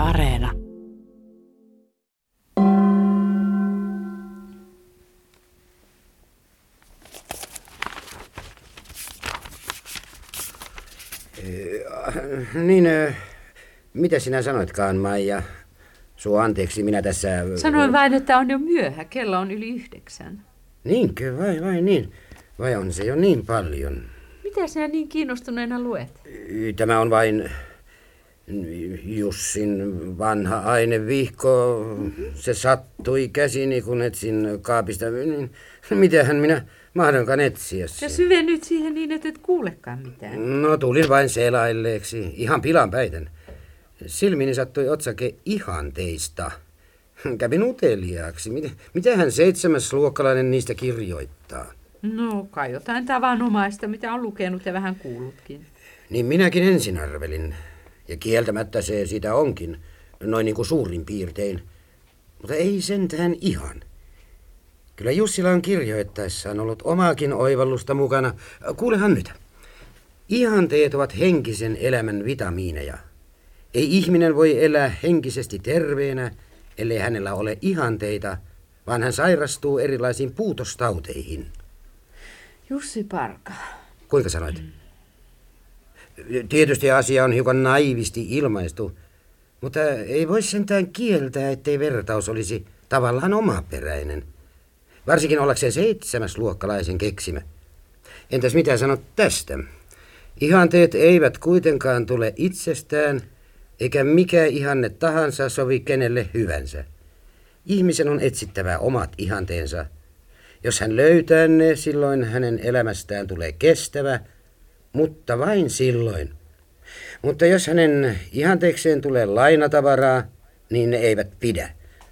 Areena. Niin, mitä sinä sanoitkaan, Maija? Sua anteeksi, minä tässä... Sanoin vain, että on jo myöhä. Kello on yli 9. Niinkö? Vai niin? Vai on se jo niin paljon? Mitä sinä niin kiinnostuneena luet? Tämä on vain Jussin vanha ainevihko. Se sattui käsini, kun etsin kaapista. Mitähän minä mahdonkaan etsiä sen? Ja syvennyt siihen niin, että et kuulekaan mitään. No, tulin vain selailleeksi. Ihan pilan päiten. Silmiini sattui otsake ihanteista. Kävin uteliaaksi. Mitähän 7. luokkalainen niistä kirjoittaa? No, kai jotain tavanomaista, mitä on lukenut ja vähän kuullutkin. Niin minäkin ensin arvelin. Ja kieltämättä se sitä onkin. Noin niin kuin suurin piirtein. Mutta ei sentään ihan. Kyllä Jussila on kirjoittaessaan ollut omaakin oivallusta mukana. Kuulehan nyt. Ihanteet ovat henkisen elämän vitamiineja. Ei ihminen voi elää henkisesti terveenä, ellei hänellä ole ihanteita, vaan hän sairastuu erilaisiin puutostauteihin. Jussi Parka. Kuinka sanoit? Tietysti asia on hiukan naivisti ilmaistu, mutta ei voi sentään kieltää, ettei vertaus olisi tavallaan omaperäinen. Varsinkin ollakseen 7. luokkalaisen keksimä. Entäs mitä sanot tästä? Ihanteet eivät kuitenkaan tule itsestään, eikä mikä ihanne tahansa sovi kenelle hyvänsä. Ihmisen on etsittävä omat ihanteensa. Jos hän löytää ne, silloin hänen elämästään tulee kestävä, mutta vain silloin. Mutta jos hänen ihanteekseen tulee lainatavaraa, niin ne eivät pidä.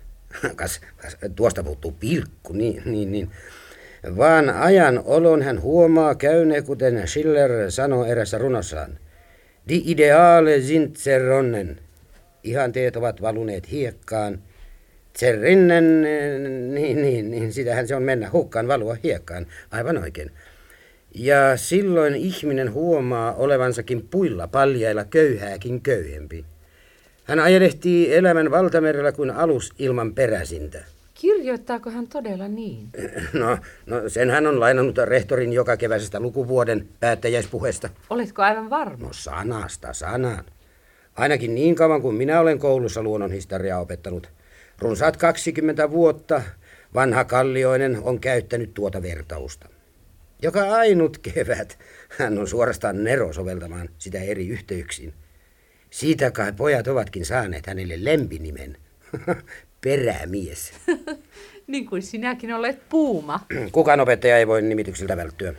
Tuosta puuttuu pilkku, niin. Vaan ajan olon hän huomaa käyneen, kuten Schiller sanoo erässä runossaan. Die Ideale sind zerronnen. Ihanteet ovat valuneet hiekkaan. Zerrinnen, niin, sitähän se on mennä hukkaan, valua hiekkaan. Aivan oikein. Ja silloin ihminen huomaa olevansakin puilla paljailla köyhääkin köyhempi. Hän ajelehtii elämän valtamerellä kuin alus ilman peräsintä. Kirjoittaako hän todella niin? No sen hän on lainannut rehtorin joka keväisestä lukuvuoden päättäjäispuheesta. Oletko aivan varma? No sanasta sanaan. Ainakin niin kauan kuin minä olen koulussa luonnonhistoriaa opettanut. Runsaat 20 vuotta vanha Kallioinen on käyttänyt tuota vertausta. Joka ainut kevät hän on suorastaan nero soveltamaan sitä eri yhteyksiin. Siitä kai pojat ovatkin saaneet hänelle lempinimen. Perämies. Niin kuin sinäkin olet Puuma. Kukaan opettaja ei voi nimityksiltä välttyä.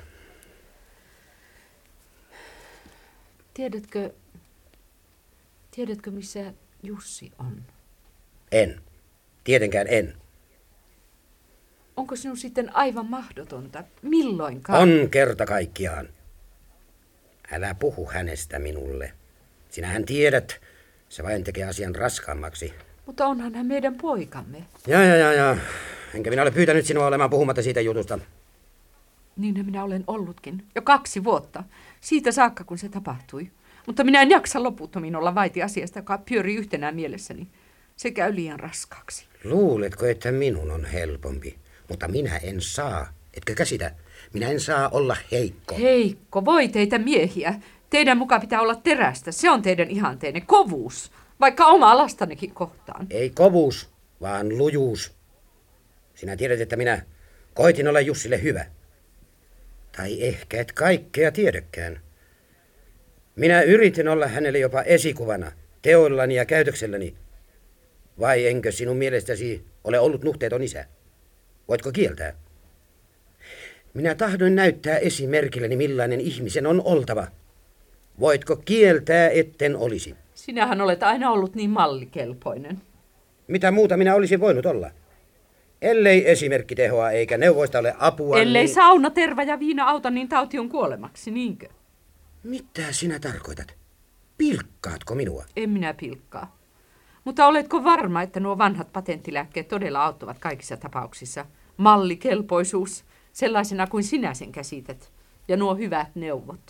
Tiedätkö missä Jussi on? En. Tietenkään en. Onko sinun sitten aivan mahdotonta? Milloinkaan? On kerta kaikkiaan. Älä puhu hänestä minulle. Sinähän tiedät, se vain tekee asian raskaammaksi. Mutta onhan hän meidän poikamme. Ja. Enkä minä ole pyytänyt sinua olemaan puhumatta siitä jutusta. Niinhän minä olen ollutkin. Jo 2 vuotta. Siitä saakka, kun se tapahtui. Mutta minä en jaksa loputtomiin olla vaiti asiasta, joka pyörii yhtenään mielessäni. Se käy liian raskaaksi. Luuletko, että minun on helpompi? Mutta minä en saa. Etkö käsitä? Minä en saa olla heikko. Heikko? Voi teitä miehiä. Teidän mukaan pitää olla terästä. Se on teidän ihanteenne. Kovuus. Vaikka omaa lastanekin kohtaan. Ei kovuus, vaan lujuus. Sinä tiedät, että minä koitin olla Jussille hyvä. Tai ehkä et kaikkea tiedäkään. Minä yritin olla hänelle jopa esikuvana, teoillani ja käytökselläni. Vai enkö sinun mielestäsi ole ollut nuhteeton isä? Voitko kieltää? Minä tahdoin näyttää esimerkilläni, millainen ihmisen on oltava. Voitko kieltää, etten olisi? Sinähän olet aina ollut niin mallikelpoinen. Mitä muuta minä olisin voinut olla? Ellei esimerkki tehoa eikä neuvoista ole apua, Ellei niin... sauna, terva ja viina auta, niin tauti on kuolemaksi, niinkö? Mitä sinä tarkoitat? Pilkkaatko minua? En minä pilkkaa. Mutta oletko varma, että nuo vanhat patenttilääkkeet todella auttavat kaikissa tapauksissa? Mallikelpoisuus, sellaisena kuin sinä sen käsität, ja nuo hyvät neuvot.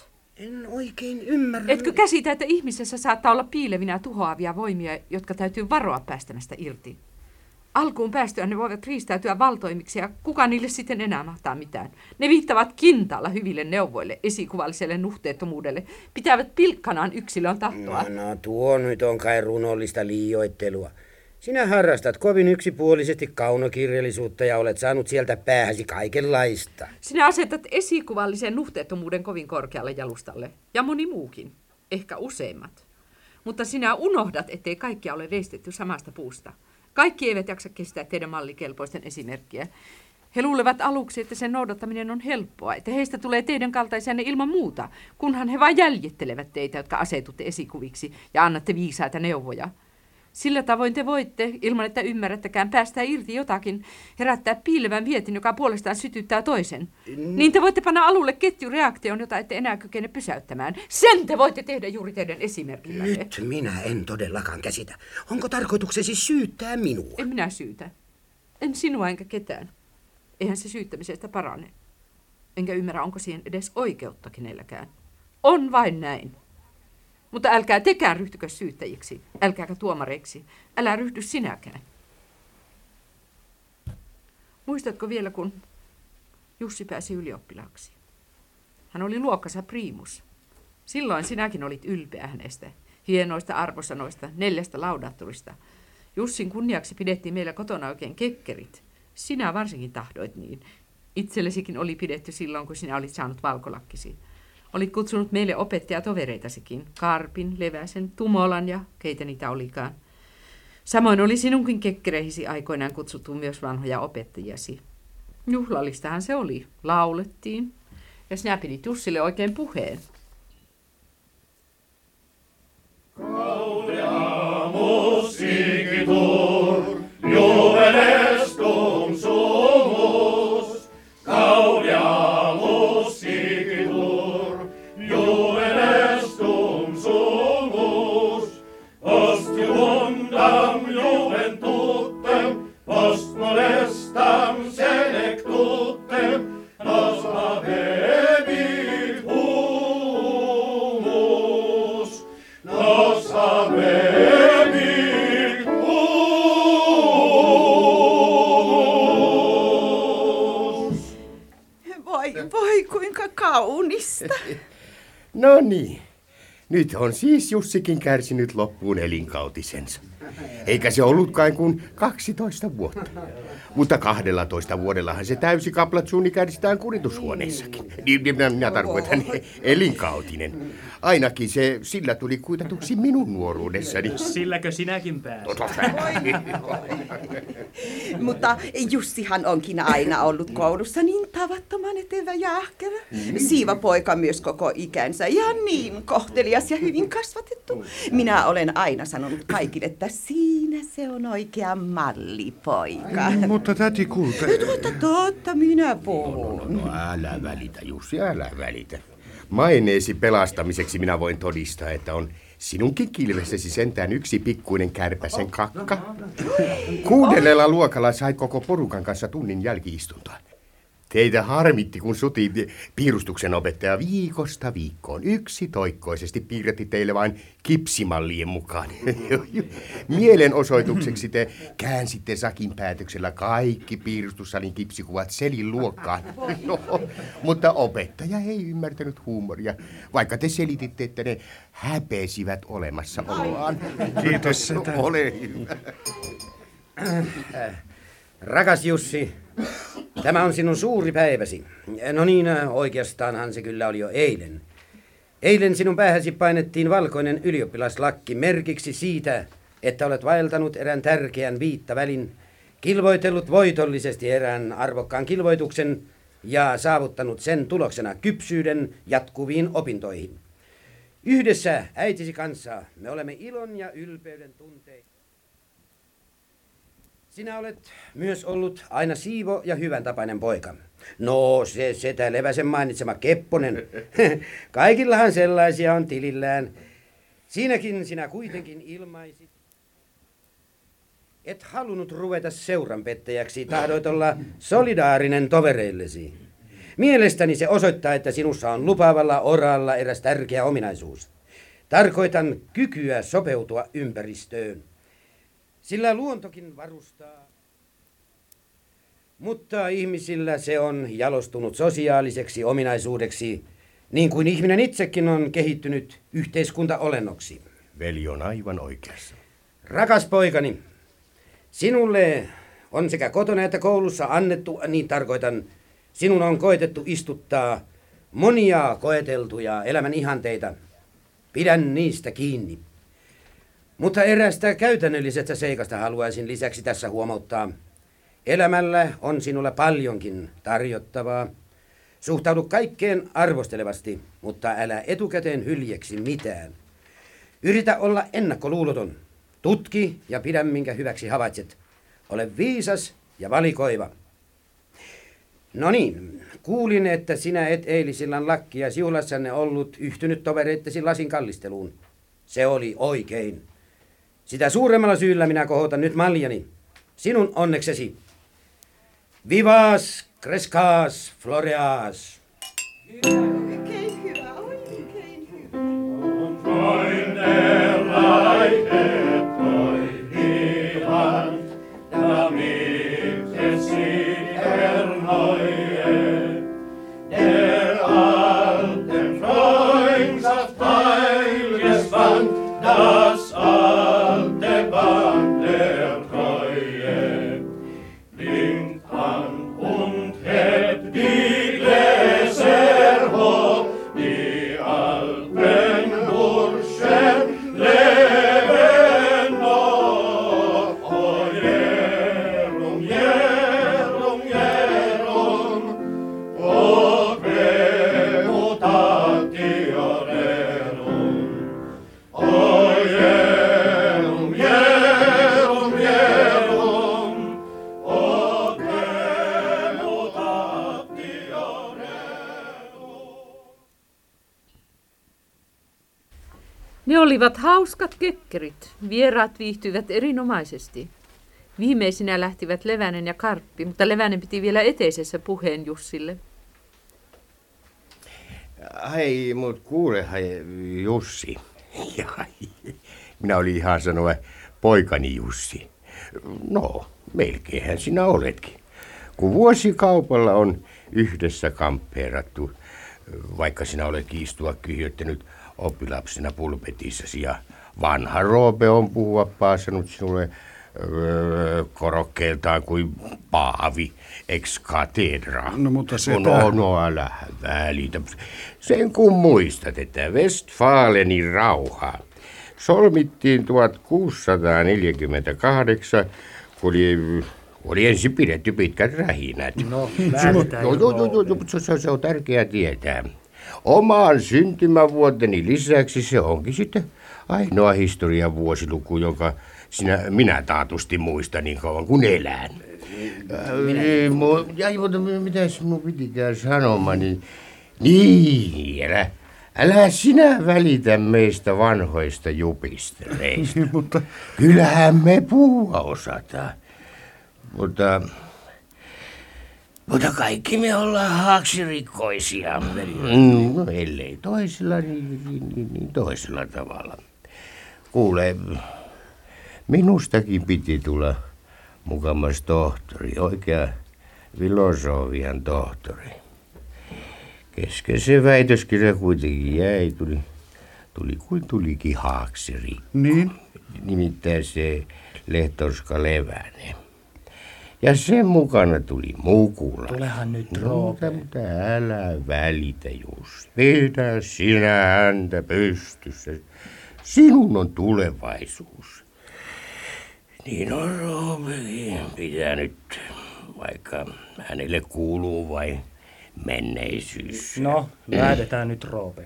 En oikein ymmärrä. Etkö käsitä, että ihmisessä saattaa olla piilevinä tuhoavia voimia, jotka täytyy varoa päästämästä irti? Alkuun päästyään ne voivat riistäytyä valtoimiksi ja kuka niille sitten enää mahtaa mitään. Ne viittavat kintaalla hyville neuvoille, esikuvalliselle nuhteettomuudelle, pitävät pilkkanaan yksilön tahtoa. No, tuo nyt on kai runollista liioittelua. Sinä harrastat kovin yksipuolisesti kaunokirjallisuutta ja olet saanut sieltä päähäsi kaikenlaista. Sinä asetat esikuvallisen nuhteettomuuden kovin korkealle jalustalle, ja moni muukin, ehkä useimmat. Mutta sinä unohdat, ettei kaikkia ole veistetty samasta puusta. Kaikki eivät jaksa kestää teidän mallikelpoisten esimerkkiä. He luulevat aluksi, että sen noudattaminen on helppoa, että heistä tulee teidän kaltaisenne ilman muuta, kunhan he vain jäljittelevät teitä, jotka asetutte esikuviksi ja annatte viisaita neuvoja. Sillä tavoin te voitte, ilman että ymmärrättekään, päästää irti jotakin, herättää piilevän vietin, joka puolestaan sytyttää toisen. Niin te voitte panna alulle ketjureaktion, jota ette enää kykene pysäyttämään. Sen te voitte tehdä juuri teidän esimerkillänne. Nyt minä en todellakaan käsitä. Onko tarkoituksesi syyttää minua? En minä syytä. En sinua enkä ketään. Eihän se syyttämisestä parane. Enkä ymmärrä, onko siihen edes oikeutta kenelläkään. On vain näin. Mutta älkää tekään ryhtykö syyttäjiksi, älkääkä tuomareiksi, älä ryhdy sinäkään. Muistatko vielä, kun Jussi pääsi ylioppilaaksi? Hän oli luokkansa priimus. Silloin sinäkin olit ylpeä hänestä, hienoista arvosanoista, 4 laudaattorista. Jussin kunniaksi pidettiin meillä kotona oikein kekkerit. Sinä varsinkin tahdoit niin. Itsellesikin oli pidetty silloin, kun sinä olit saanut valkolakkisi. Olit kutsunut meille opettajatovereitasikin, Karpin, Leväsen, Tumolan ja keitä niitä olikaan. Samoin oli sinunkin kekkereihisi aikoinaan kutsuttu myös vanhoja opettajiasi. Juhlallistahan se oli, laulettiin ja sinä pidit Jussille oikein puheen. Gaudeamus igitur, juvenestum sumus. Gaudeamus igitur, juvenestum sumus. Post juundam juventutem, post molestam selectutem, nos habebit humus, nos habebit humus. Voi kuinka kaunista. No niin. Nyt on siis Jussikin kärsinyt loppuun elinkautisensa. Eikä se ollutkaan kuin 12 vuotta. Mutta 12 vuodellahan se täysi kaplatsuni kärsitään kuritushuoneessakin. Minä tarkoitan elinkautinen. Ainakin se sillä tuli kuitatuksi minun nuoruudessani. Silläkö sinäkin pääsit? Mutta Jussihan onkin aina ollut koulussa niin tavattoman etevä ja ahkera. Siivapoika myös koko ikänsä ja niin kohtelias ja hyvin kasvatettu. Minä olen aina sanonut kaikille, että siinä se on oikea mallipoika. Mutta täti kulta... Totta, minä puhun. No, älä välitä, Jussi, älä välitä. Maineesi pelastamiseksi minä voin todistaa, että on sinunkin kilvessäsi sentään yksi pikkuinen kärpäsen kakka. 6. luokalla sai koko porukan kanssa tunnin jälki-istuntoa. Teitä harmitti, kun Suti, piirustuksen opettaja, viikosta viikkoon yksitoikkoisesti piirretti teille vain kipsimallien mukaan. Mielenosoitukseksi te käänsitte Sakin päätöksellä kaikki piirustussalin kipsikuvat selin luokkaan. No, mutta opettaja ei ymmärtänyt huumoria, vaikka te selititte, että ne häpeisivät olemassaoloaan. Kiitos setä. Ole hyvä. Rakas Jussi, tämä on sinun suuri päiväsi. No niin, oikeastaanhan se kyllä oli jo eilen. Eilen sinun päähäsi painettiin valkoinen ylioppilaslakki merkiksi siitä, että olet vaeltanut erään tärkeän viittavälin, kilvoitellut voitollisesti erään arvokkaan kilvoituksen ja saavuttanut sen tuloksena kypsyyden jatkuviin opintoihin. Yhdessä äitisi kanssa me olemme ilon ja ylpeyden tunteita. Sinä olet myös ollut aina siivo ja hyvän tapainen poika. No, se setä Leväsen mainitsema Kepponen. Kaikillahan sellaisia on tilillään. Siinäkin sinä kuitenkin ilmaisit. Et halunnut ruveta seuranpettäjäksi, tahdoit olla solidaarinen tovereillesi. Mielestäni se osoittaa, että sinussa on lupaavalla oralla eräs tärkeä ominaisuus. Tarkoitan kykyä sopeutua ympäristöön. Sillä luontokin varustaa. Mutta ihmisillä se on jalostunut sosiaaliseksi ominaisuudeksi, niin kuin ihminen itsekin on kehittynyt yhteiskuntaolennoksi. Veli on aivan oikeassa. Rakas poikani, sinulle on sekä kotona että koulussa annettu, niin tarkoitan, sinun on koetettu istuttaa monia koeteltuja elämän ihanteita. Pidän niistä kiinni. Mutta erästä käytännöllisestä seikasta haluaisin lisäksi tässä huomauttaa. Elämällä on sinulla paljonkin tarjottavaa. Suhtaudu kaikkeen arvostelevasti, mutta älä etukäteen hyljeksi mitään. Yritä olla ennakkoluuloton. Tutki ja pidä minkä hyväksi havaitset. Ole viisas ja valikoiva. No niin, kuulin, että sinä et eilisillan lakkia juhlassanne ollut yhtynyt tovereittesi lasin kallisteluun. Se oli oikein. Sitä suuremmalla syyllä minä kohotan nyt maljani. Sinun onneksesi. Vivas, crescas, floreas. Oikein hyvä, oikein hyvä. Freunde reitet euch Heiland, damit es sich erneue. Der alten Freundschaft heilges Band, das alte Band der Treue. Blinkt an und hebt die Gläser hoch, die alten Burschen leben noch. O Jerum, Jerum, Jerum, o premutatio rerum. O Jerum, Jerum, Jerum, o premutatio rerum. Ne olivat hauskat kekkerit. Vieraat viihtyivät erinomaisesti. Viimeisinä lähtivät Levänen ja Karppi, mutta Levänen piti vielä eteisessä puheen Jussille. Ai, mut kuulehan Jussi. Minä olin ihan sanoa poikani Jussi. No, melkeinhän sinä oletkin. Kun vuosikaupalla on yhdessä kampeerattu, vaikka sinä oletkin istua kyhjöttänyt oppilapsena pulpetissasi ja vanha Roope on puhua paasannut sinulle korokkeeltaan kuin paavi ex cathedra. No, mutta sepä... No, älä välitä. Sen kun muistat, että Westfalenin rauha solmittiin 1648, kun oli ensin pidetty pitkät rähinät. No, lähdetään se on tärkeää tietää. Oman syntymävuoteni lisäksi se onkin sitten ainoa historian vuosiluku, jonka minä taatusti muistan niin kauan kuin elän. Mutta mitäs mun pitikään sanomani? Niin, älä sinä välitä meistä vanhoista jupistereista. Mutta Kyllähän me puhua osataan. Mutta kaikki me ollaan haaksirikkoisia. No, ellei toisella, niin toisella tavalla. Kuule, minustakin piti tulla mukamas tohtori, oikea filosofian tohtori. Kesken se väitöskirja kuitenkin jäi, tuli kuin tulikin haaksirikko. niin? Nimittäin se Lehtorska Levänen. Ja sen mukana tuli Mukula. Tulehan nyt, No, Roope. mutta älä välitä, Jussi. Pidä sinä häntä pystyssä. Sinun on tulevaisuus. Niin on Roopekin pitänyt, vaikka hänelle kuuluu vai menneisyys. No, lähdetään nyt, Roope.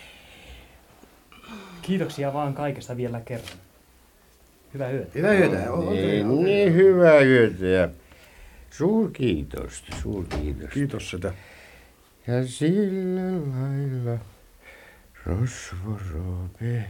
Kiitoksia vaan kaikesta vielä kerran. Hyvää yötä. Hyvää yötä. Niin hyvää yötä ja suurkiitos. Kiitos sitä. Ja sillä lailla Rosvo Roope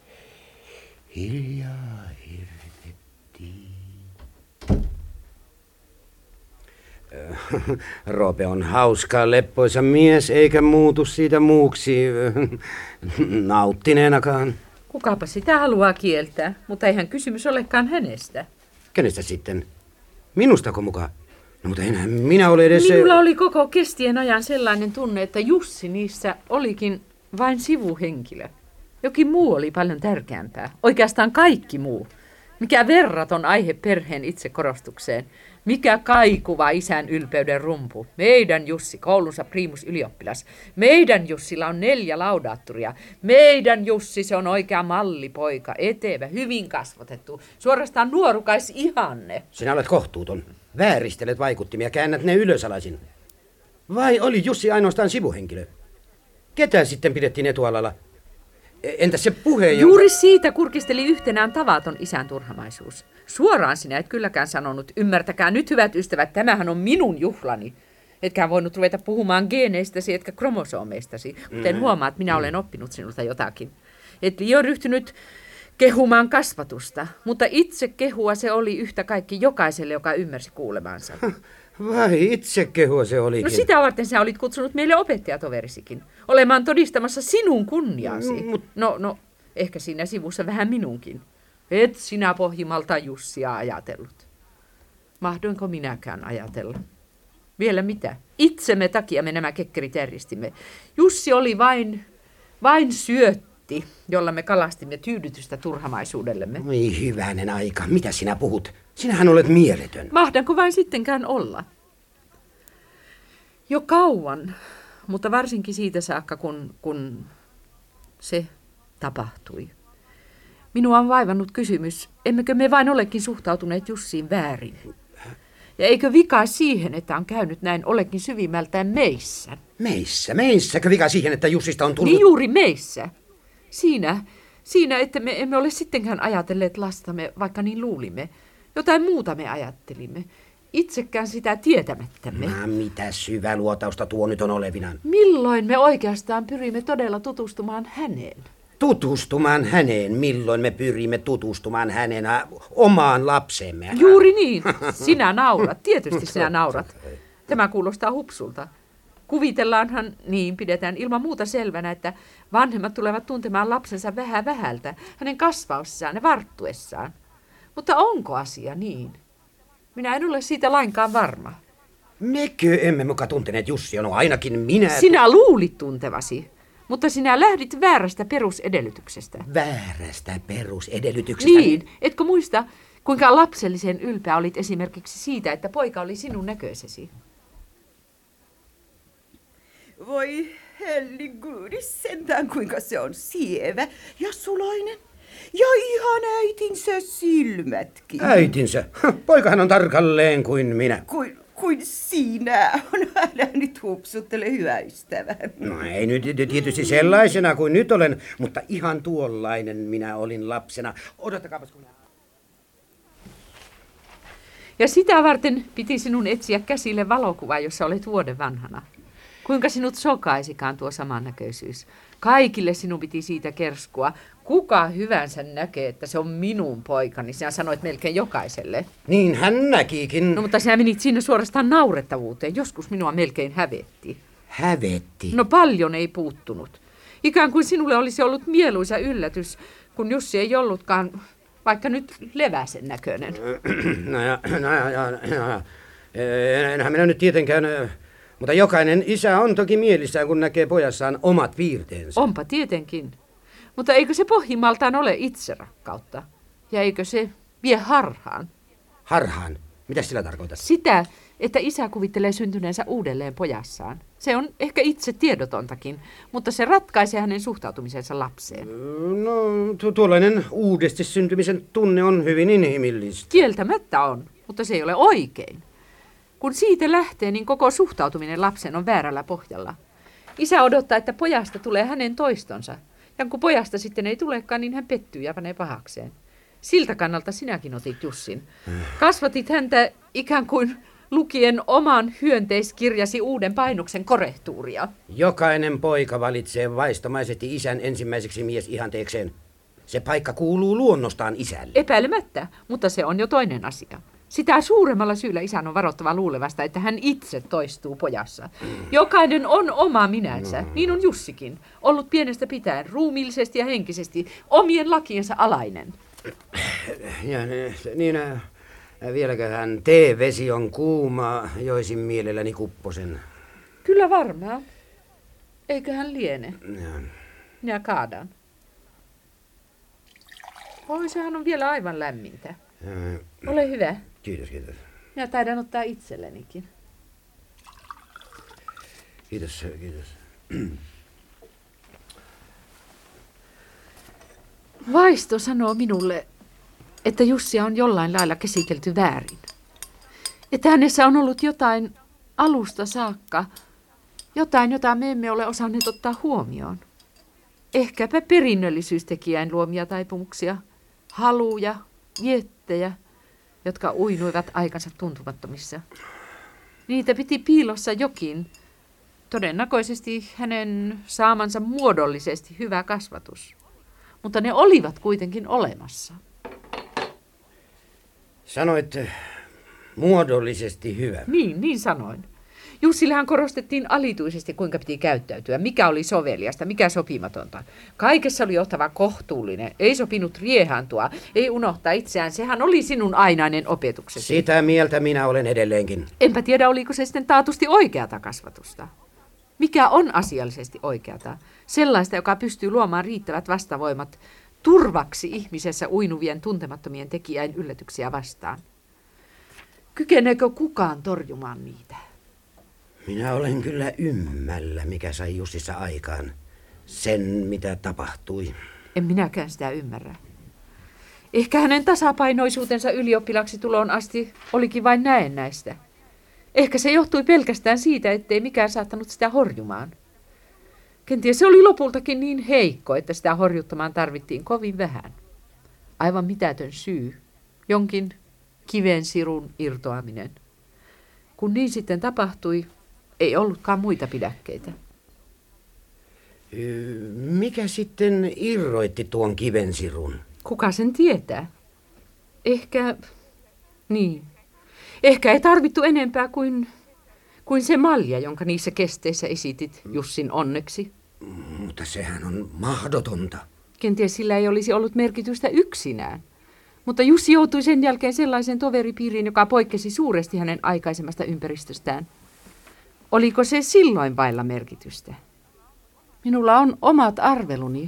hiljaa hirtettiin. Roope on hauska, leppoisa mies, eikä muutu siitä muuksi nauttineenakaan. Kukapa sitä haluaa kieltää, mutta eihän kysymys olekaan hänestä. Kenestä sitten? Minustako mukaan? No mutta enhän minä ole edes... Minulla oli koko kestien ajan sellainen tunne, että Jussi niissä olikin vain sivuhenkilö. Jokin muu oli paljon tärkeämpää. Oikeastaan kaikki muu. Mikä verraton aihe perheen itsekorostukseen. Mikä kaikuva isän ylpeyden rumpu. Meidän Jussi, koulunsa priimus ylioppilas. Meidän Jussilla on 4 laudaattoria. Meidän Jussi, se on oikea mallipoika, etevä, hyvin kasvatettu. Suorastaan nuorukaisihanne. Sinä olet kohtuuton. Vääristelet vaikuttimia, käännät ne ylösalaisin. Vai oli Jussi ainoastaan sivuhenkilö? Ketä sitten pidettiin etualalla? Entäs se puhe, Juuri siitä kurkisteli yhtenään tavaton isän turhamaisuus. Suoraan sinä et kylläkään sanonut, ymmärtäkää nyt hyvät ystävät, tämähän on minun juhlani. Etkään voinut ruveta puhumaan geeneistäsi etkä kromosomeistasi, kuten huomaat, minä olen oppinut sinulta jotakin. Et jo ryhtynyt kehumaan kasvatusta, mutta itse kehua se oli yhtä kaikki jokaiselle, joka ymmärsi kuulemansa. Vai itse kehua se olikin? No sitä varten sä olit kutsunut meille opettajatoverisikin, olemaan todistamassa sinun kunniaasi. No, ehkä siinä sivussa vähän minunkin. Et sinä pohjimalta Jussia ajatellut. Mahdoinko minäkään ajatella? Vielä mitä? Itsemme takia me nämä kekkerit järjestimme. Jussi oli vain syötti, jolla me kalastimme tyydytystä turhamaisuudellemme. Oi hyvänen aika, mitä sinä puhut? Sinähän olet mieletön. Mahdanko vain sittenkään olla? Jo kauan, mutta varsinkin siitä saakka, kun se tapahtui. Minua on vaivannut kysymys, emmekö me vain olekin suhtautuneet Jussiin väärin? Ja eikö vika siihen, että on käynyt näin olekin syvimmältään meissä? Meissäkö vika siihen, että Jussista on tullut? Niin juuri meissä. Siinä, että me emme ole sittenkään ajatelleet lastamme, vaikka niin luulimme. Jotain muuta me ajattelimme. Itsekään sitä tietämättämme. Mitä syvä luotausta tuo nyt on olevinaan? Milloin me oikeastaan pyrimme todella tutustumaan häneen? Tutustumaan häneen? Milloin me pyrimme tutustumaan hänen omaan lapseemme? Juuri niin. Sinä naurat. Tietysti sinä naurat. Tämä kuulostaa hupsulta. Kuvitellaanhan, niin pidetään ilman muuta selvänä, että vanhemmat tulevat tuntemaan lapsensa vähältä, hänen kasvaussaan ja varttuessaan. Mutta onko asia niin? Minä en ole siitä lainkaan varma. Mekö emme muka tunteneet Jussia? No ainakin minä... Sinä luulit tuntevasi, mutta sinä lähdit väärästä perusedellytyksestä. Väärästä perusedellytyksestä? Niin, etkö muista, kuinka lapsellisen ylpeä olit esimerkiksi siitä, että poika oli sinun näköisesi? Voi helligudis sentään, kuinka se on sievä ja suloinen. Ja ihan äitinsä silmätkin. Äitinsä? Poikahan on tarkalleen kuin minä. Kuin sinä on. Älä nyt hupsuttele, hyvä ystävä. No ei nyt tietysti sellaisena kuin nyt olen, mutta ihan tuollainen minä olin lapsena. Odottakaapas kun... Ja sitä varten piti sinun etsiä käsille valokuvaa, jossa olet vuoden vanhana. Kuinka sinut sokaisikaan tuo samannäköisyys. Kaikille sinun piti siitä kerskua. Kuka hyvänsä näkee, että se on minun poikani? Sinä sanoit melkein jokaiselle. Niin hän näkikin. No mutta sinä menit siinä suorastaan naurettavuuteen. Joskus minua melkein hävetti. Hävetti? No paljon ei puuttunut. Ikään kuin sinulle olisi ollut mieluisa yllätys, kun Jussi ei ollutkaan, vaikka nyt leväsen näköinen. No ja. Enhän minä nyt tietenkään... Mutta jokainen isä on toki mielissään, kun näkee pojassaan omat piirteensä. Onpa tietenkin. Mutta eikö se pohjimmaltaan ole itserakkautta? Ja eikö se vie harhaan? Harhaan? Mitä sillä tarkoitat? Sitä, että isä kuvittelee syntyneensä uudelleen pojassaan. Se on ehkä itse tiedotontakin, mutta se ratkaisee hänen suhtautumisensa lapseen. No, tuollainen uudesti syntymisen tunne on hyvin inhimillistä. Kieltämättä on, mutta se ei ole oikein. Kun siitä lähtee, niin koko suhtautuminen lapsen on väärällä pohjalla. Isä odottaa, että pojasta tulee hänen toistonsa. Ja kun pojasta sitten ei tulekaan, niin hän pettyy ja panee pahakseen. Siltä kannalta sinäkin otit Jussin. Kasvatit häntä ikään kuin lukien oman hyönteiskirjasi uuden painoksen korehtuuria. Jokainen poika valitsee vaistomaisesti isän ensimmäiseksi miesihanteekseen. Se paikka kuuluu luonnostaan isälle. Epäilemättä, mutta se on jo toinen asia. Sitä suuremmalla syyllä isän on varoittava luulevasta, että hän itse toistuu pojassa. Jokainen on oma minänsä, niin on Jussikin. Ollut pienestä pitäen, ruumiillisesti ja henkisesti, omien lakiensa alainen. Ja niin, vieläköhän teevesi on kuuma, joisin mielelläni kupposen. Kyllä varmaan. Eiköhän liene. Ja. Minä kaadan. Oi, sehän on vielä aivan lämmintä. Ole hyvä. Kiitos, kiitos. Minä taidan ottaa itsellenikin. Kiitos, kiitos. Vaisto sanoo minulle, että Jussia on jollain lailla käsitelty väärin. Että hänessä on ollut jotain alusta saakka, jotain, jota me emme ole osanneet ottaa huomioon. Ehkäpä perinnöllisyystekijäin luomia taipumuksia, haluja, viettejä, jotka uinuivat aikansa tuntumattomissa. Niitä piti piilossa jokin, todennäköisesti hänen saamansa muodollisesti hyvä kasvatus. Mutta ne olivat kuitenkin olemassa. Sanoit muodollisesti hyvä. Niin sanoin. Jussillehan korostettiin alituisesti, kuinka piti käyttäytyä, mikä oli soveliasta, mikä sopimatonta. Kaikessa oli oltava kohtuullinen, ei sopinut riehaantua, ei unohtaa itseään, sehän oli sinun ainainen opetuksesi. Sitä mieltä minä olen edelleenkin. Enpä tiedä, oliko se sitten taatusti oikeata kasvatusta. Mikä on asiallisesti oikeata? Sellaista, joka pystyy luomaan riittävät vastavoimat turvaksi ihmisessä uinuvien tuntemattomien tekijäin yllätyksiä vastaan. Kykeneekö kukaan torjumaan niitä? Minä olen kyllä ymmällä, mikä sai Jussissa aikaan. Sen, mitä tapahtui. En minäkään sitä ymmärrä. Ehkä hänen tasapainoisuutensa ylioppilaksi tuloon asti olikin vain näennäistä. Ehkä se johtui pelkästään siitä, ettei mikään saattanut sitä horjumaan. Kenties se oli lopultakin niin heikko, että sitä horjuttamaan tarvittiin kovin vähän. Aivan mitätön syy. Jonkin kivensirun irtoaminen. Kun niin sitten tapahtui, ei ollutkaan muita pidäkkeitä. Mikä sitten irroitti tuon kivensirun? Kuka sen tietää? Ehkä ei tarvittu enempää kuin se malja, jonka niissä kesteissä esitit Jussin onneksi. Mutta sehän on mahdotonta. Kenties sillä ei olisi ollut merkitystä yksinään. Mutta Jussi joutui sen jälkeen sellaiseen toveripiiriin, joka poikkesi suuresti hänen aikaisemmasta ympäristöstään. Oliko se silloin vailla merkitystä? Minulla on omat arveluni.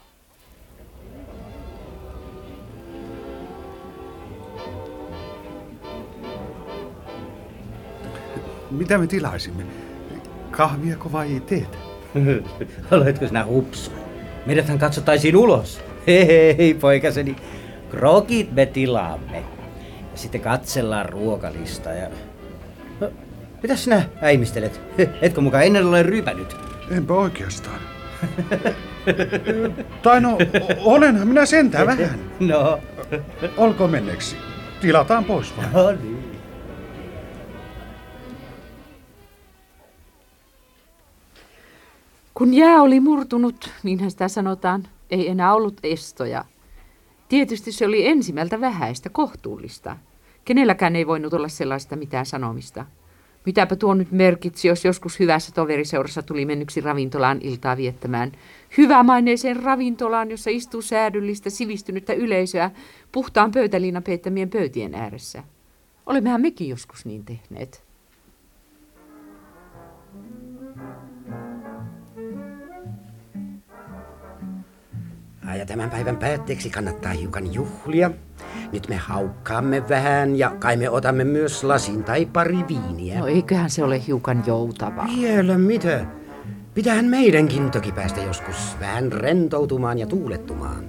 Mitä me tilaisimme? Kahviako vai teetä? Oletko sinä hupsu? Meidäthän katsottaisiin ulos. Hei, poikaseni. Krokit me tilaamme. Ja sitten katsellaan ruokalista ja... No, mitäs sinä äimistelet? Etkö mukaan ennen ole rypänyt? Enpä oikeastaan. Tai no, olenhan minä sentään vähän. No. Olkoon menneeksi. Tilataan pois vaan. No niin. Kun jää oli murtunut, niinhän sitä sanotaan, ei enää ollut estoja. Tietysti se oli ensimmältä vähäistä, kohtuullista. Kenelläkään ei voinut olla sellaista mitään sanomista. Mitäpä tuo nyt merkitsi, jos joskus hyvässä toveriseurassa tuli mennyksi ravintolaan iltaa viettämään. Hyvämaineeseen ravintolaan, jossa istuu säädyllistä, sivistynyttä yleisöä puhtaan pöytäliinan peittämien pöytien ääressä. Olemmehan mekin joskus niin tehneet. Ja tämän päivän päätteeksi kannattaa hiukan juhlia. Nyt me haukkaamme vähän ja kai me otamme myös lasin tai pari viiniä. No eiköhän se ole hiukan joutavaa. Vielä mitä? Pitäähän meidänkin toki päästä joskus vähän rentoutumaan ja tuulettumaan.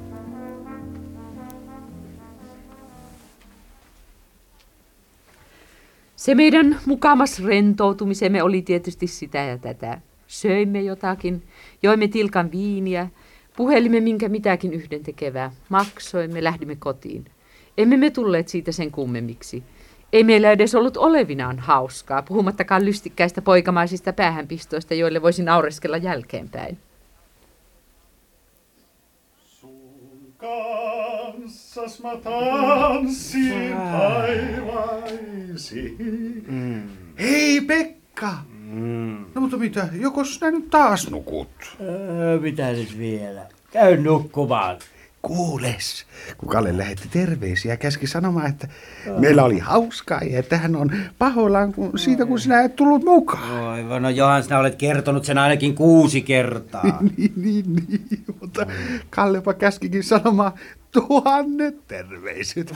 Se meidän mukamas rentoutumisemme oli tietysti sitä ja tätä. Söimme jotakin, joimme tilkan viiniä, puhelimme minkä mitäkin yhdentekevää, maksoimme, lähdimme kotiin. Emme me tulleet siitä sen kummemmiksi. Ei meillä edes ollut olevinaan hauskaa, puhumattakaan lystikkäistä poikamaisista päähänpistoista, joille voisi naureskella jälkeenpäin. Sun kanssa kanssas mä tanssin taivaisin. Hei Pekka! No mutta mitä, joko sinä nyt taas nukut? Mitä nyt vielä? Käy nukkumaan. Kuules, kun Kalle lähetti terveisiä ja käski sanomaan, että meillä oli hauskaa ja että hän on pahoillaan siitä, kun sinä et tullut mukaan. Aivan, no johan sinä olet kertonut sen ainakin 6 kertaa. niin, mutta Kallepa käskikin sanomaan 1000 terveiset.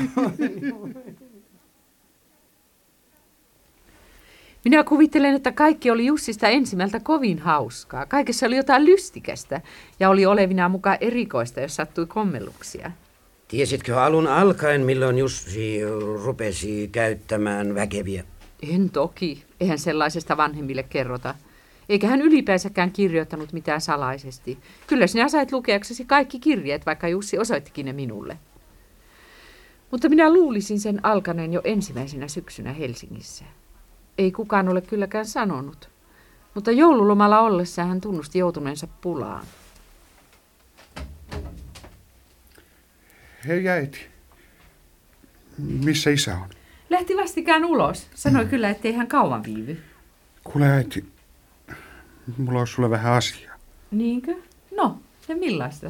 Minä kuvittelen, että kaikki oli Jussista ensimmältä kovin hauskaa. Kaikessa oli jotain lystikästä ja oli olevinaan mukaan erikoista, jos sattui kommelluksia. Tiesitkö alun alkaen, milloin Jussi rupesi käyttämään väkeviä? En toki. Eihän sellaisesta vanhemmille kerrota. Eikä hän ylipäänsäkään kirjoittanut mitään salaisesti. Kyllä sinä sait lukeaksesi kaikki kirjeet, vaikka Jussi osoittikin ne minulle. Mutta minä luulisin sen alkaneen jo ensimmäisenä syksynä Helsingissä. Ei kukaan ole kylläkään sanonut, mutta joululomalla ollessa hän tunnusti joutuneensa pulaan. Hei äiti, missä isä on? Lähti vastikään ulos. Sanoi kyllä, ettei hän kauan viivy. Kuule äiti, mulla on sulle vähän asiaa. Niinkö? No, ja millaista?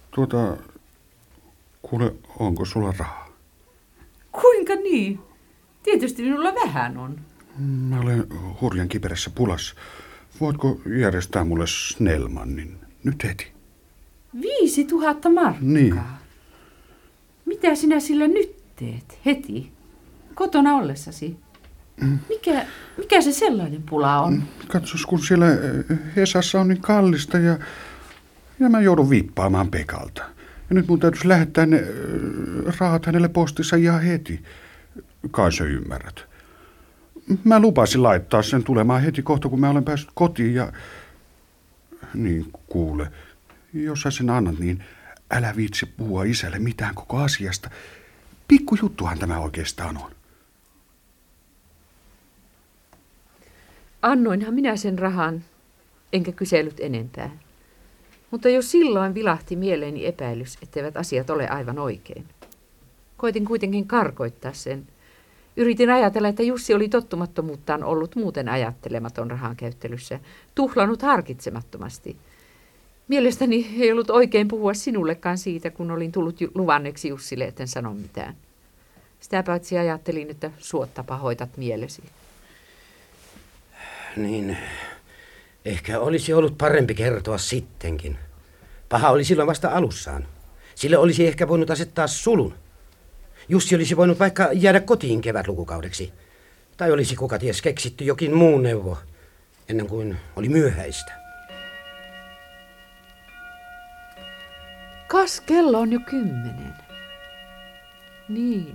Kuule, onko sulla rahaa? Kuinka niin? Tietysti minulla vähän on. Mä olen hurjan kiperässä pulassa. Voitko järjestää mulle Snellmanin nyt heti? 5 000 markkaa? Niin. Mitä sinä sillä nyt teet heti? Kotona ollessasi? Mikä se sellainen pula on? Katsos, kun siellä Hesassa on niin kallista ja mä joudun viippaamaan Pekalta. Ja nyt mun täytyisi lähettää ne rahat hänelle postissa ihan heti. Kai sä ymmärrät. Mä lupasin laittaa sen tulemaan heti kohta, kun mä olen päässyt kotiin ja... Niin, kuule. Jos sä sen annat, niin älä viitsi puhua isälle mitään koko asiasta. Pikkujuttuhan tämä oikeastaan on. Annoinhan minä sen rahan, enkä kysellyt enempää. Mutta jo silloin vilahti mieleeni epäilys, etteivät asiat ole aivan oikein. Koitin kuitenkin karkoittaa sen. Yritin ajatella, että Jussi oli tottumattomuuttaan ollut muuten ajattelematon rahankäyttelyssä, tuhlannut harkitsemattomasti. Mielestäni ei ollut oikein puhua sinullekaan siitä, kun olin tullut luvanneeksi Jussille, etten sano mitään. Sitä paitsi ajattelin, että suotta pahoitat mielesi. Niin, ehkä olisi ollut parempi kertoa sittenkin. Paha oli silloin vasta alussaan. Sille olisi ehkä voinut asettaa sulun. Jussi olisi voinut vaikka jäädä kotiin kevätlukukaudeksi. Tai olisi kuka ties keksitty jokin muu neuvo, ennen kuin oli myöhäistä. Kas kello on jo 10. Niin.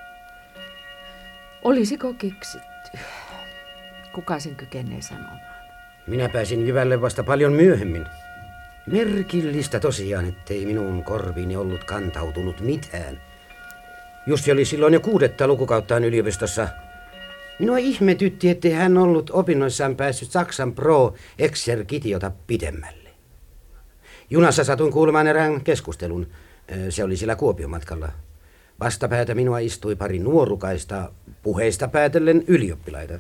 Olisiko keksitty? Kuka sen kykenee sanomaan? Minä pääsin jyvälle vasta paljon myöhemmin. Merkillistä tosiaan, ettei minun korviini ollut kantautunut mitään. Jussi oli silloin jo 6. lukukauttaan yliopistossa. Minua ihmetytti, ettei hän ollut opinnoissaan päässyt Saksan pro-exercitiota pidemmälle. Junassa satuin kuulemaan erään keskustelun. Se oli sillä Kuopion matkalla. Vastapäätä minua istui pari nuorukaista, puheista päätellen ylioppilaita.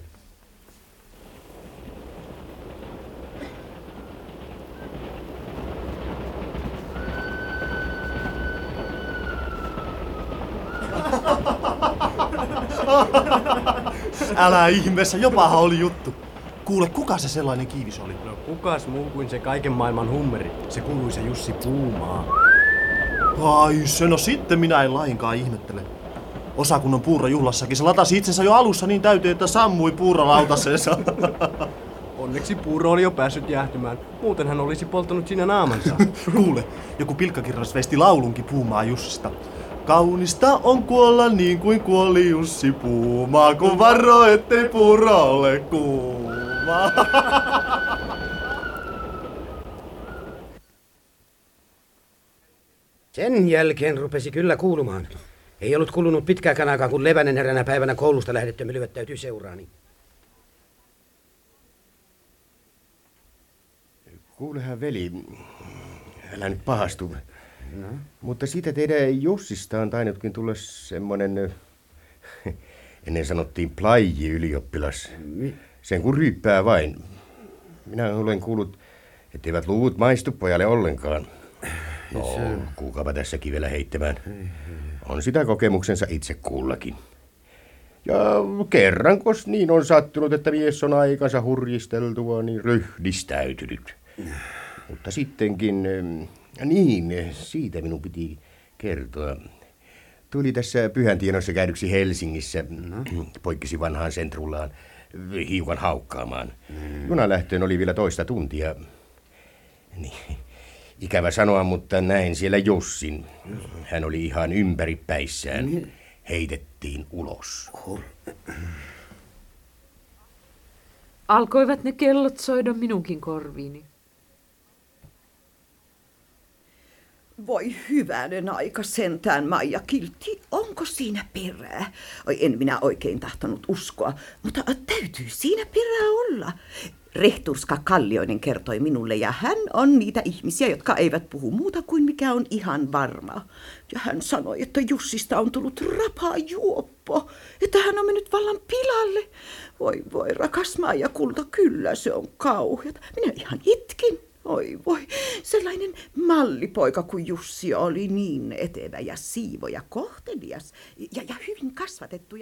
Älä ihmeessä, jopahan oli juttu. Kuule, kuka se sellainen kiivis oli? No kukas muu kuin se kaiken maailman hummeri, se kuuluisa Jussi Puumaa. Ai se, no sitten minä en lainkaan ihmettele. Osakunnan puurajuhlassakin se latasi itsensä jo alussa niin täyteen, että sammui puuralautasensa. Onneksi puuro oli jo päässyt jäähtymään, muuten hän olisi polttanut siinä naamansa. Kuule, joku pilkkakirras vesti laulunkin Puumaa Jussista. Kaunista on kuolla niin kuin kuoli Jussi Puumaa, kun varo ettei puuro ole kuuma. Sen jälkeen rupesi kyllä kuulumaan. Ei ollut kulunut pitkääkään aikaa, kun Levänen eräänä päivänä koulusta lähdettyä lyöttäytyi seuraani. Kuulehan veli, älä nyt pahastu. No. Mutta siitä teidän Jussista on tainnutkin tulla semmonen, ennen sanottiin plaiji-ylioppilas. Sen kun ryyppää vain. Minä olen kuullut, etteivät luvut maistu pojalle ollenkaan. No, kuukapa tässä kivellä heittämään. On sitä kokemuksensa itse kullakin. Ja kerrankos niin on sattunut, että mies on aikansa hurjisteltua, niin ryhdistäytynyt. Mutta sittenkin, niin, siitä minun piti kertoa. Tuli tässä pyhäntienossa käydyksi Helsingissä, poikkesi vanhaan sentrullaan hiukan haukkaamaan. Junalähtöön oli vielä toista tuntia. Niin, ikävä sanoa, mutta näin siellä Jussin. Hän oli ihan ympäripäissään. Heitettiin ulos. Alkoivat ne kellot soida minunkin korviini. Voi hyvänen aika sentään, Maija Kiltti. Onko siinä perää? Oi, en minä oikein tahtonut uskoa, mutta täytyy siinä perää olla. Rehturska Kallioinen kertoi minulle, ja hän on niitä ihmisiä, jotka eivät puhu muuta kuin mikä on ihan varmaa. Ja hän sanoi, että Jussista on tullut rapajuoppo, että hän on mennyt vallan pilalle. Voi, rakas Maija Kulta, kyllä se on kauheata. Minä ihan itkin. Voi, sellainen mallipoika kuin Jussi oli, niin etevä ja siivo ja kohtelias ja hyvin kasvatettu.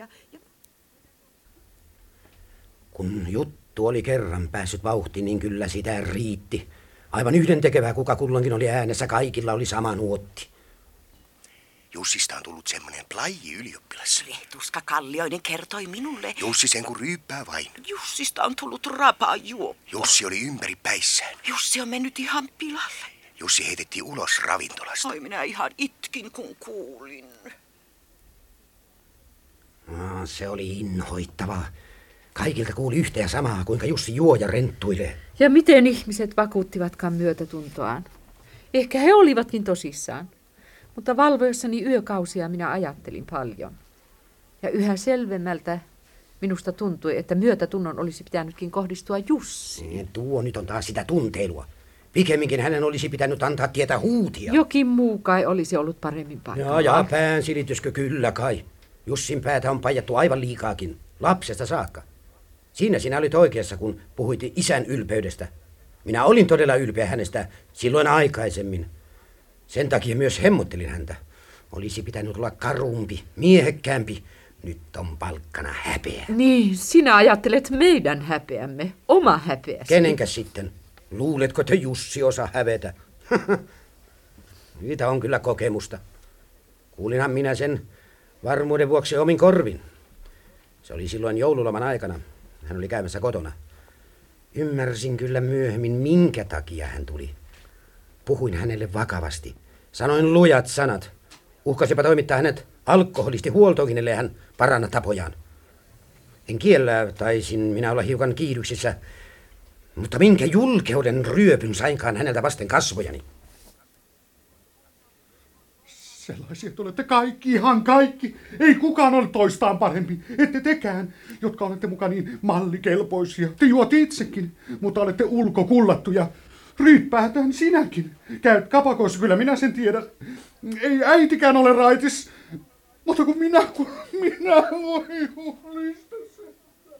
Kun juttu oli kerran päässyt vauhtiin, niin kyllä sitä riitti. Aivan yhdentekevää, kuka kulloinkin oli äänessä, kaikilla oli sama nuotti. Jussista on tullut semmoinen plaiji-ylioppilas. Rehtuska Kallioinen kertoi minulle. Jussi sen kun ryyppää vain. Jussista on tullut rapajuoppo. Jussi oli ympäripäissään. Jussi on mennyt ihan pilalle. Jussi heitettiin ulos ravintolasta. Oi, minä ihan itkin, kun kuulin. Se oli inhoittavaa. Kaikilta kuuli yhtä ja samaa, kuinka Jussi juo ja renttuilee. Ja miten ihmiset vakuuttivatkaan myötätuntoaan. Ehkä he olivatkin tosissaan. Mutta valvoessani yökausia minä ajattelin paljon. Ja yhä selvemmältä minusta tuntui, että myötätunnon olisi pitänytkin kohdistua Jussiin. Tuo nyt on taas sitä tunteilua. Pikemminkin hänen olisi pitänyt antaa tietää huutia. Jokin muu kai olisi ollut paremmin paikalla. Ja päänsilityskö kyllä kai. Jussin päätä on paijattu aivan liikaakin, lapsesta saakka. Siinä sinä olit oikeassa, kun puhuit isän ylpeydestä. Minä olin todella ylpeä hänestä silloin aikaisemmin. Sen takia myös hemmottelin häntä. Olisi pitänyt olla karumpi, miehekkäämpi. Nyt on palkkana häpeä. Niin, sinä ajattelet meidän häpeämme, oma häpeäsi. Kenenkäs sitten? Luuletko, että Jussi osaa hävetä? Siitä on kyllä kokemusta. Kuulinhan minä sen varmuuden vuoksi omin korvin. Se oli silloin joululoman aikana. Hän oli käymässä kotona. Ymmärsin kyllä myöhemmin, minkä takia hän tuli. Puhuin hänelle vakavasti. Sanoin lujat sanat. Uhkasipa toimittaa hänet alkoholisti huoltoonkin, ellei hän paranna tapojaan. En kiellä, taisin minä olla hiukan kiihdyksissä. Mutta minkä julkeuden ryöpyn sainkaan häneltä vasten kasvojani. Sellaisia te olette kaikki, ihan kaikki. Ei kukaan ole toistaan parempi. Ette tekään, jotka olette muka niin mallikelpoisia. Te juot itsekin, mutta olette ulkokullattuja. Ryyppäätään sinäkin. Käyt kapakoissa, kyllä minä sen tiedän. Ei äitikään ole raitis. Mutta kun minä voi juhlista sen.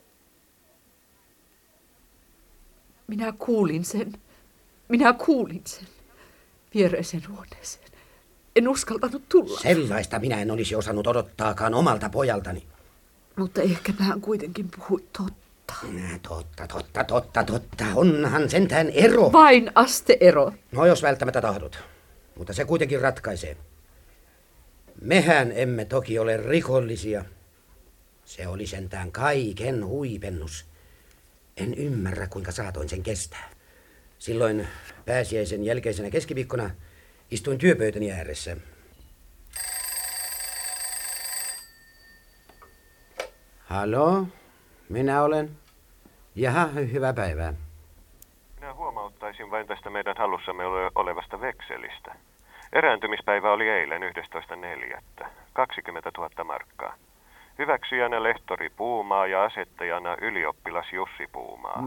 Minä kuulin sen. Viereisen huoneeseen. En uskaltanut tulla. Sellaista minä en olisi osannut odottaakaan omalta pojaltani. Mutta ehkäpä hän kuitenkin puhui totta. Totta. Onhan sentään ero. Vain asteero. No jos välttämättä tahdot. Mutta se kuitenkin ratkaisee. Mehän emme toki ole rikollisia. Se oli sentään kaiken huipennus. En ymmärrä, kuinka saatoin sen kestää. Silloin pääsiäisen jälkeisenä keskiviikkona istuin työpöytäni ääressä. Haloo, minä olen. Jaha, hyvää päivää. Minä huomauttaisin vain tästä meidän hallussamme olevasta vekselistä. Erääntymispäivä oli eilen 11.4. 20 000 markkaa. Hyväksyjänä lehtori Puumaa ja asettajana ylioppilas Jussi Puumaa.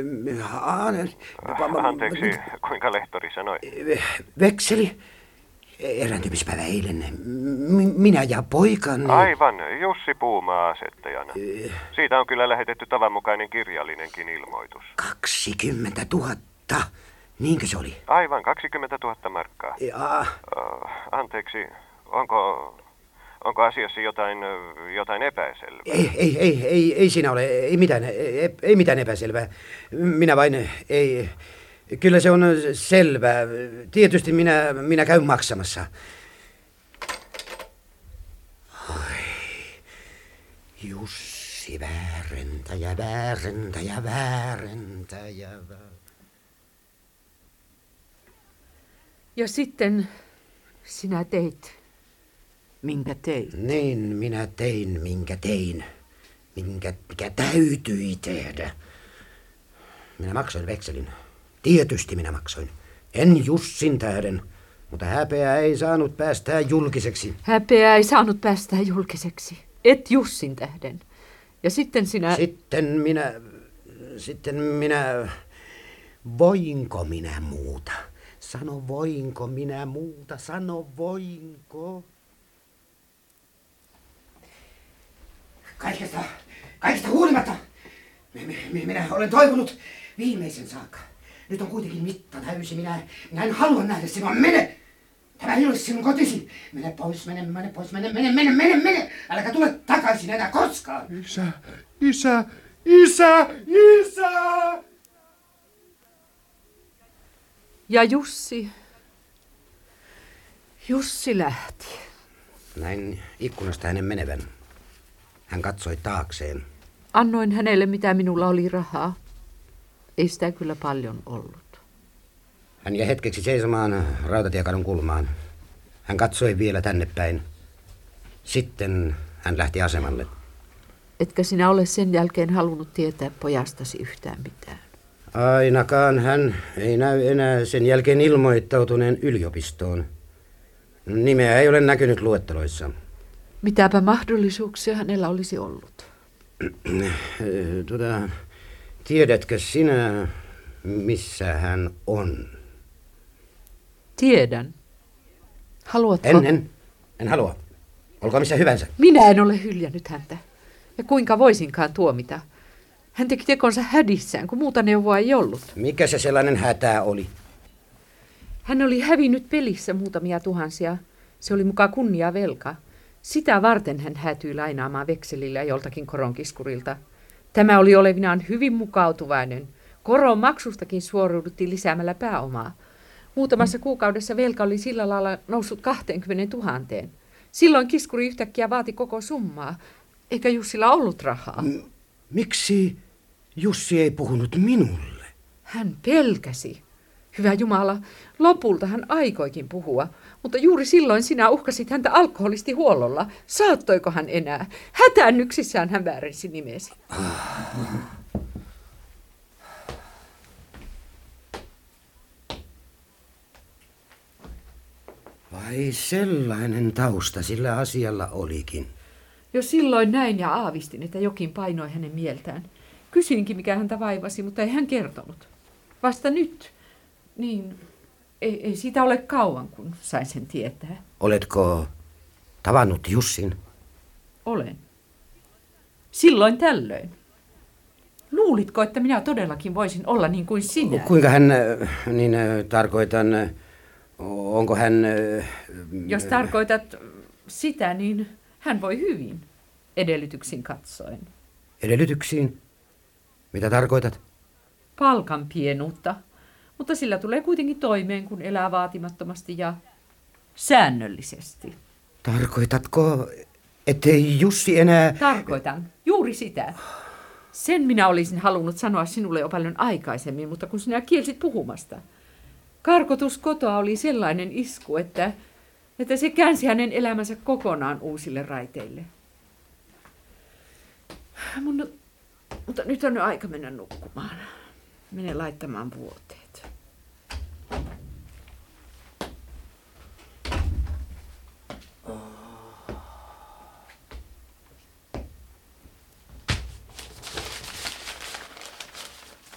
Anteeksi, kuinka lehtori sanoi? Vekseli? Erääntymispäivä eilen. Minä ja poikani. Aivan, Jussi Puumaa asettajana. Siitä on kyllä lähetetty tavanmukainen kirjallinenkin ilmoitus. 20 000. Niinkö se oli? Aivan, 20 000 markkaa. Anteeksi, onko asiassa jotain epäselvää? Ei siinä ole. Ei mitään epäselvää. Minä vain, ei... Kyllä se on selvää. Tietysti minä käyn maksamassa. Oi, Jussi, väärentäjä. Ja sitten sinä teit, minkä teit. Niin, minä tein, minkä tein. Mikä täytyi tehdä. Minä maksoin vekselin. Tietysti minä maksoin. En Jussin tähden, mutta häpeää ei saanut päästää julkiseksi. Häpeää ei saanut päästää julkiseksi. Et Jussin tähden. Ja sitten sinä... Sitten minä... Voinko minä muuta? Sano voinko minä muuta? Sano voinko? Kaikesta huolimatta. Minä olen toivonut viimeisen saakka. Nyt on kuitenkin mitta täysi. Minä en halua nähdä sinua. Mene! Tämä ei ole sinun kotisi. Mene pois, mene. Äläkä tule takaisin enää koskaan. Isä! Ja Jussi lähti. Näin ikkunasta hänen menevän. Hän katsoi taakseen. Annoin hänelle, mitä minulla oli rahaa. Ei sitä kyllä paljon ollut. Hän jäi hetkeksi seisomaan Rautatiekadun kulmaan. Hän katsoi vielä tänne päin. Sitten hän lähti asemalle. Etkä sinä ole sen jälkeen halunnut tietää pojastasi yhtään mitään? Ainakaan hän ei näy enää sen jälkeen ilmoittautuneen yliopistoon. Nimeä ei ole näkynyt luetteloissa. Mitäpä mahdollisuuksia hänellä olisi ollut? Tiedätkö sinä, missä hän on? Tiedän. Haluatko? En halua. Olkoon missä hyvänsä. Minä en ole hyljännyt häntä. Ja kuinka voisinkaan tuomita? Hän teki tekonsa hädissään, kun muuta neuvoa ei ollut. Mikä se sellainen hätä oli? Hän oli hävinnyt pelissä muutamia tuhansia. Se oli muka kunnia velka. Sitä varten hän häätyi lainaamaan vekselillä joltakin koronkiskurilta. Tämä oli olevinaan hyvin mukautuvainen. Koron maksustakin suoriuduttiin lisäämällä pääomaa. Muutamassa kuukaudessa velka oli sillä lailla noussut 20 000. Silloin kiskuri yhtäkkiä vaati koko summaa, eikä Jussilla ollut rahaa. Miksi Jussi ei puhunut minulle? Hän pelkäsi. Hyvä Jumala, lopulta hän aikoikin puhua, mutta juuri silloin sinä uhkasit häntä alkoholistihuollolla. Saattoiko hän enää? Hätäännyksissään hän väärensi nimesi. Vai sellainen tausta sillä asialla olikin? Jo silloin näin ja aavistin, että jokin painoi hänen mieltään. Kysyinkin, mikä häntä vaivasi, mutta ei hän kertonut. Vasta nyt. Niin, ei siitä ole kauan, kun sain sen tietää. Oletko tavannut Jussin? Olen. Silloin tällöin. Luulitko, että minä todellakin voisin olla niin kuin sinä? Kuinka hän, tarkoitan, onko hän... Jos tarkoitat sitä, niin hän voi hyvin, edellytyksiin katsoen. Edellytyksiin? Mitä tarkoitat? Palkan pienuutta, mutta sillä tulee kuitenkin toimeen, kun elää vaatimattomasti ja säännöllisesti. Tarkoitatko, ettei Jussi enää... Tarkoitan, juuri sitä. Sen minä olisin halunnut sanoa sinulle jo paljon aikaisemmin, mutta kun sinä kielsit puhumasta. Karkotus kotoa oli sellainen isku, että se käänsi hänen elämänsä kokonaan uusille raiteille. Mutta nyt on jo aika mennä nukkumaan. Mene laittamaan vuoteet.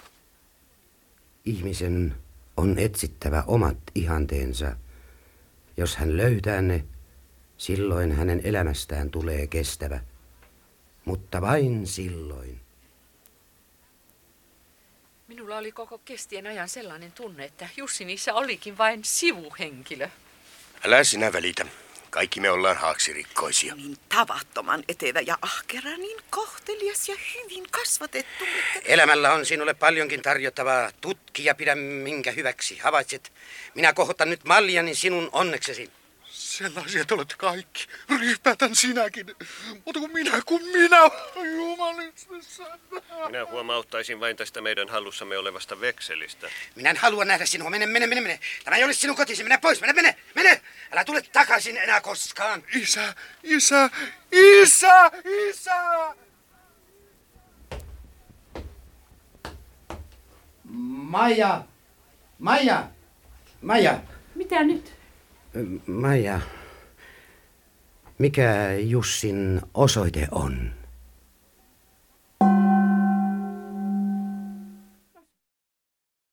Ihmisen on etsittävä omat ihanteensa Jos hän löytää ne, silloin hänen elämästään tulee kestävä. Mutta vain silloin. Minulla oli koko kestien ajan sellainen tunne, että Jussi niissä olikin vain sivuhenkilö. Älä sinä välitä. Kaikki me ollaan haaksirikkoisia. Niin tavattoman etevä ja ahkera, niin kohtelias ja hyvin kasvatettu. Elämällä on sinulle paljonkin tarjottavaa. Tutki ja pidä minkä hyväksi. Havaitset, minä kohotan nyt maljani sinun onneksesi. Sellaisia te olette kaikki. Ryhpätän sinäkin. Mutta kun minä, jumalistessa. Minä huomauttaisin vain tästä meidän hallussamme olevasta vekselistä. Minä en halua nähdä sinua. Mene. Tämä ei ole sinun kotisi. Mene pois. Mene. Älä tule takaisin enää koskaan. Isä! Maija! Mitä nyt? Maija, mikä Jussin osoite on?